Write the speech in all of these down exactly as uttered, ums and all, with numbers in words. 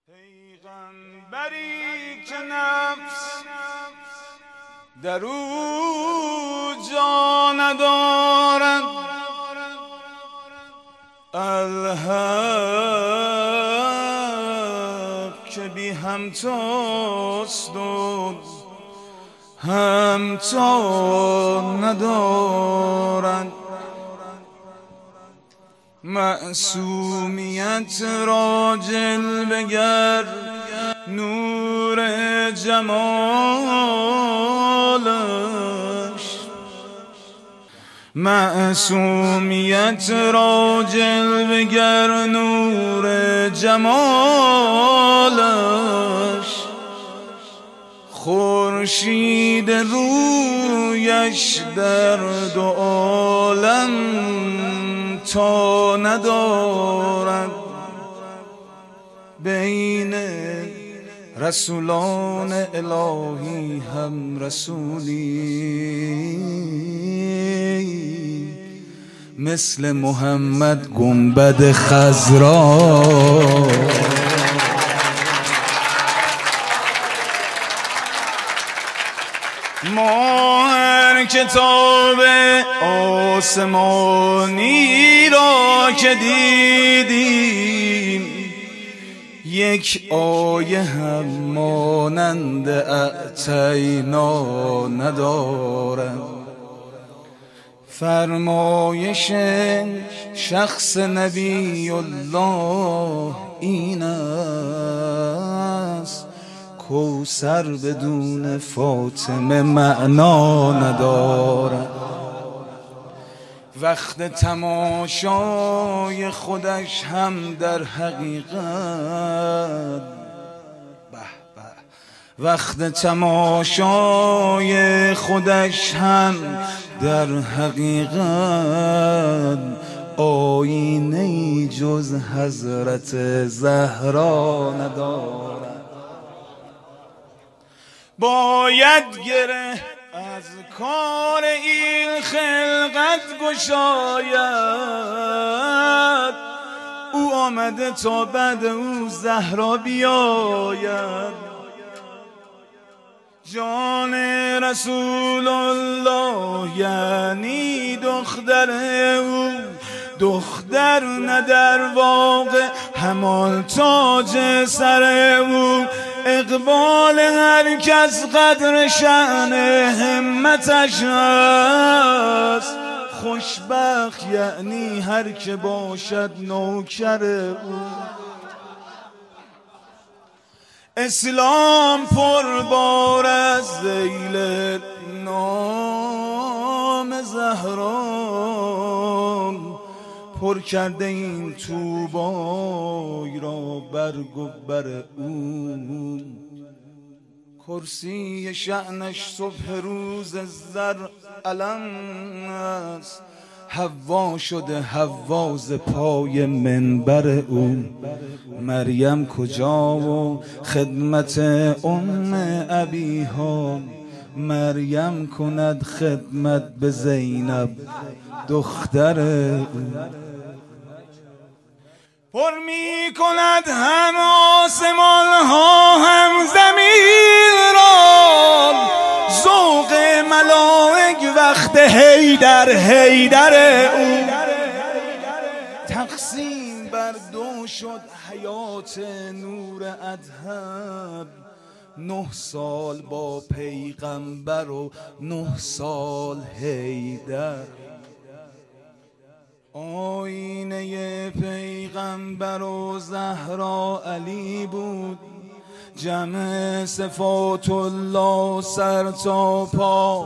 پیغمبری که نفس در او جا ندارد، الحق که بی همتاست و همتا ندارد. معصومیت را جلوه گر نور جمالش، معصومیت را جلوه گر نور جمالش، خورشید رویش در دو عالم تا ندارد. بین رسولان الهی هم رسولی، مثل محمد گنبد خضرا. ما هر کتاب آسمانی را که دیدیم، یک آیه هم مانند اعطینا ندارد. فرمایش شخص نبی الله این است، کوثر بدون فاطمه معنا ندارد. وقت تماشای خودش هم در حقیقت، به به، وقت تماشای خودش هم در حقیقت آینه‌ای جز حضرت زهرا ندارد. باید گره از کار این خلقت گشاید، او آمده تا بعد او زهرا بیاید. جان رسول الله یعنی دختر او، دختر نه در واقع همان تاج سر او. اقبال هر کس قدر شأن همتش است، خوشبخت یعنی هر که باشد نوکر او. اسلام پربار از ذیل نام زهرا، پر کرده این طوبای را برگ و بر او. کرسی شأنش صبح روز زر علم است، حوا شده حواز پای منبر او. مریم کجا و خدمت ام ابیها، مریم کند خدمت به زینب دختر او. پر می کند هم آسمان ها هم زمین را، ذوق ملائک وقت حیدر حیدر او. تقسیم بر دو شد حیات نور ادهم، نه سال با پیغمبر و نه سال حیدر. آینه پیغمبر و زهرا علی بود، جمع صفات الله سر تا پا.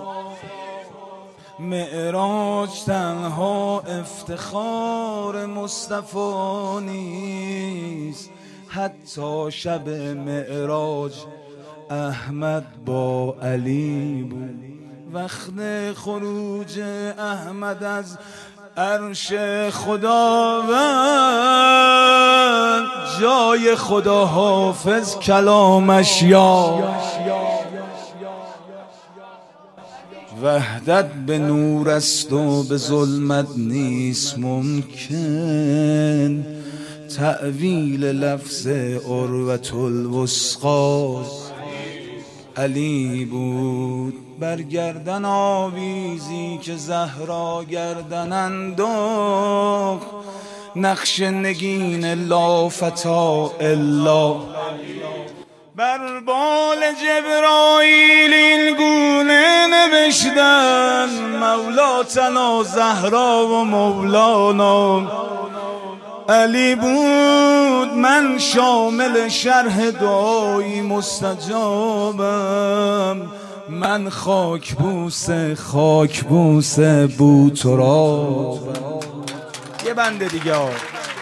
معراج تنها افتخار مصطفی نیست، حتی شب معراج احمد با علی بود. وقت خروج احمد از عرش خداوند، جای خدا حافظ کلامش یا وحدت به نور است و به ظلمت نیست ممکن. تأویل لفظ عروة الوثقی علی بود. بر گردن آویزی که زهرا گردن انداخت، نقش نگین لا فتا الا. بر بال جبرائیل این گونه نوشتن، مولاتنا زهرا و مولانا علی بود. من شامل شرح دعایی مستجابم، من خاک بوس خاک بوس بوترابم. یه بنده دیگه ها.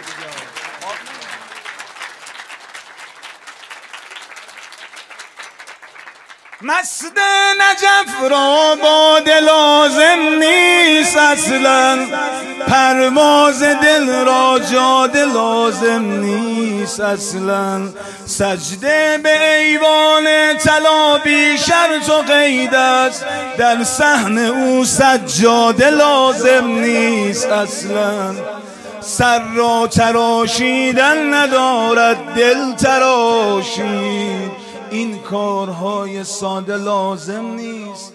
مست نجف را باده لازم نیست اصلا، پرواز دل را جاده لازم نیست اصلا. سجده به ایوان طلا بی شرط و قید است، در صحن او سجاده لازم نیست اصلا. سر را تراشیدن ندارد دل تراشید، این کارهای ساده لازم نیست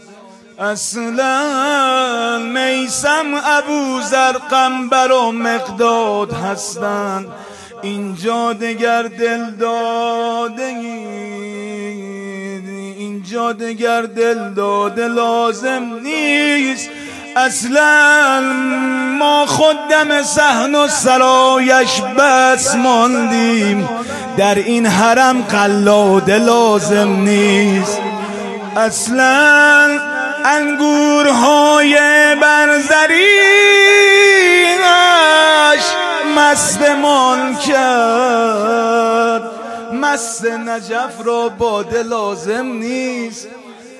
اصلا. میثم ابوذر قنبر و مقداد هستند، اینجا دگر دل داده اینجا دگر دل داده لازم نیست اصلا. ما خودم صحن و سرایش بس ماندیم، در این حرم قلاده لازم نیست اصلا. انگورهای برزرینش مستمان کرد، مست نجف را باده لازم نیست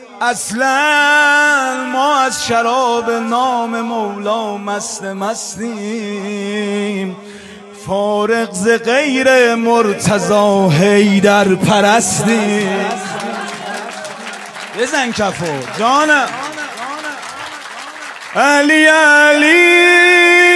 اصلا. ما از شراب نام مولا مست مستیم، فارغ ز غیر مرتضی حیدر پرستیم. بزن کفو جانم. علی علی